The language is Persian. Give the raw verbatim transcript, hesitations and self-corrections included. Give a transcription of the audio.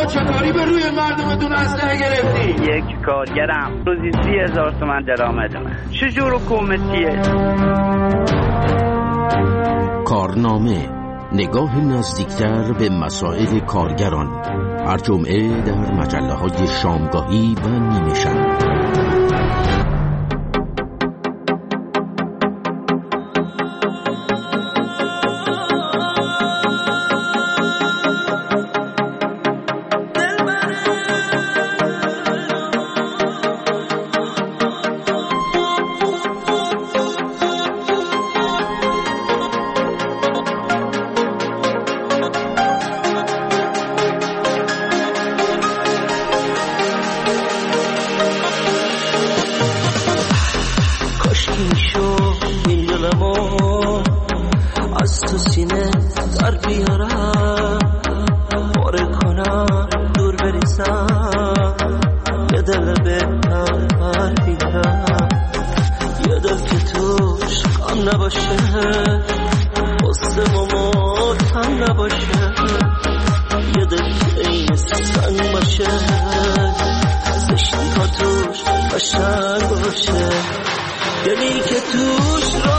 چطوری به روی مردمتون اسلحه گرفتی؟ یک کارگرم روزی سی هزار تومن درآمدمه. چجور حکومتیه؟ کارنامه، نگاه نزدیکتر به مسائل کارگران، هر جمعه در مجله‌های شامگاهی و نیمه شب. از تو سینه در بیارم، پاره کنم دور بریزم، یه دل بهتر بیارم، یه دل که توش غم نباشه، قصه و ماتم نباشه، یه دل که این سنگ باشه، زشتی ها توش قشنگ باشه، دلی که توش را